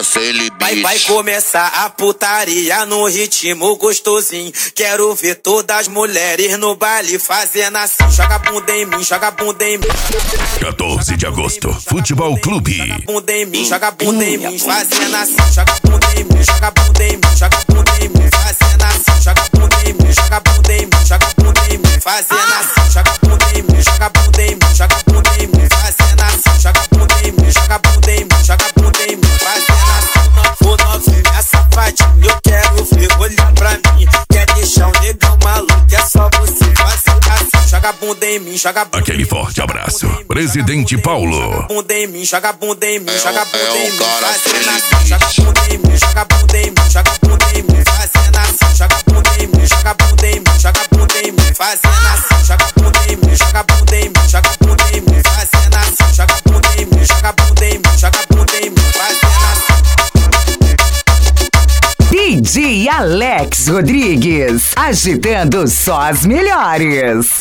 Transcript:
agora sem limite. Vai começar a putaria no ritmo gostosinho. Quero ver todas as mulheres no baile fazendo assim. Joga a bunda em mim, joga a bunda em mim. 14 de agosto, Futebol Clube. Joga a bunda em mim, joga a bunda em mim, fazendo assim. Joga a bunda em mim, joga a bunda em mim, joga a bunda em mim, fazendo assim. Joga a bunda em mim, joga a bunda em mim, joga a bunda em mim, fazendo assim. Joga a bunda em mim, joga a bunda em mim, joga a bunda em mim, fazendo assim. Joga a bunda em mim, joga a bunda em mim, joga a bunda em mim, fazendo assim. Ô novinha safadinha, eu quero ver, olha pra mim. Quer deixar o negão maluco, é só você fazer assim. Joga a bunda em mim, joga a bunda. Aquele forte abraço, Presidente Paulo. Joga a bunda em mim, joga a bunda em mim, joga a bunda em mim, cara fazendo sem assim. Joga a bunda em mim, joga a bunda em mim, joga a bunda em mim, fazendo assim. Joga a bunda em mim, joga a bunda em mim, joga a bunda em mim, fazendo assim. Joga a bunda em mim, joga a bunda em mim, joga a bunda em mim, fazendo assim. Joga a bunda em mim, joga a bunda em mim, joga a bunda em mim, fazendo assim. DJ Alex Rodrigues, agitando só as melhores.